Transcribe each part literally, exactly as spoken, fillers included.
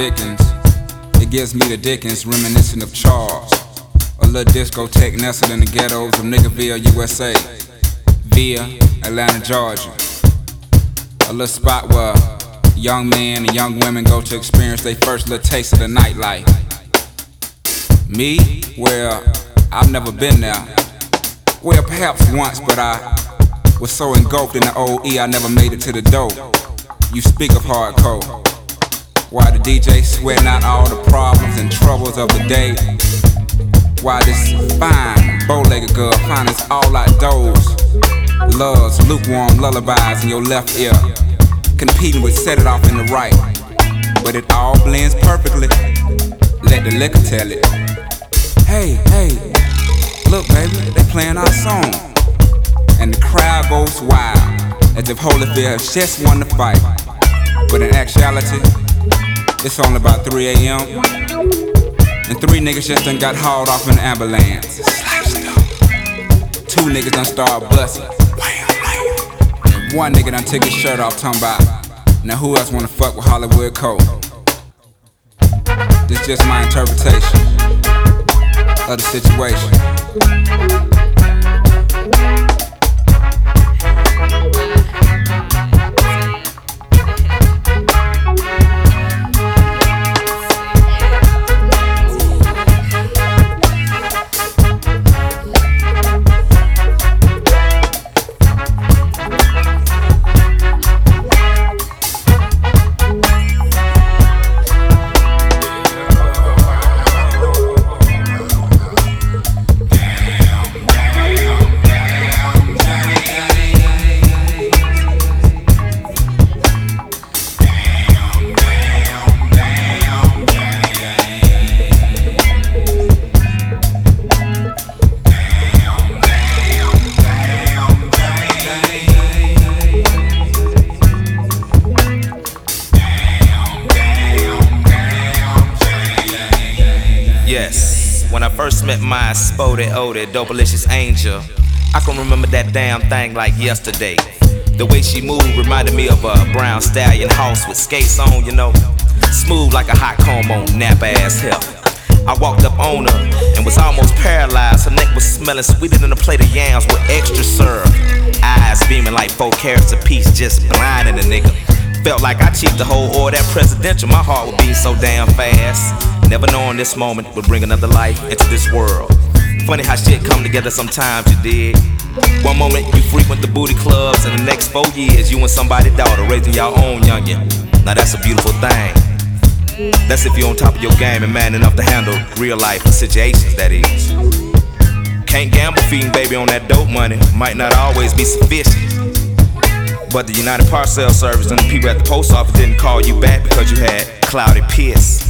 Dickens. It gives me the Dickens, reminiscent of Charles. A little discotheque nestled in the ghettos of Niggerville, U S A, via Atlanta, Georgia. A little spot where young men and young women go to experience their first little taste of the nightlife. Me? Well, I've never been there. Well, perhaps once, but I was so engulfed in the old E, I never made it to the door. You speak of hardcore, while the D J sweating out all the problems and troubles of the day, while this fine, bow-legged girl finds us all outdoors, loves lukewarm lullabies in your left ear, competing with Set It Off in the right. But it all blends perfectly. Let the liquor tell it. Hey, hey, look baby, they playing our song. And the crowd goes wild, as if Holyfield has just won the fight. But in actuality, it's only about three A M and three niggas just done got hauled off in the ambulance. Two niggas done started busting. And one nigga done took his shirt off, talking about, now who else wanna fuck with Hollywood Cole? This just my interpretation of the situation. Yes, when I first met my spody odie, dopalicious angel, I can remember that damn thing like yesterday. The way she moved reminded me of a brown stallion horse with skates on, you know, smooth like a hot comb on nap ass hip. I walked up on her and was almost paralyzed. Her neck was smelling sweeter than a plate of yams with extra syrup. Eyes beaming like four carats apiece, just blinding the nigga. Felt like I cheaped the whole order at presidential. My heart would beat so damn fast. Never knowing this moment would bring another life into this world. Funny how shit come together sometimes, you dig. One moment you frequent the booty clubs, and the next four years you and somebody's daughter raising your own youngin'. Now that's a beautiful thing. That's if you're on top of your game and man enough to handle real life situations, that is. Can't gamble feeding baby on that dope money, might not always be sufficient. But the United Parcel Service and the people at the post office didn't call you back because you had cloudy piss.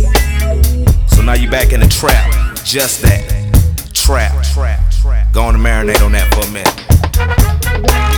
So now you back in the trap, just that, trap. Go on and marinate on that for a minute.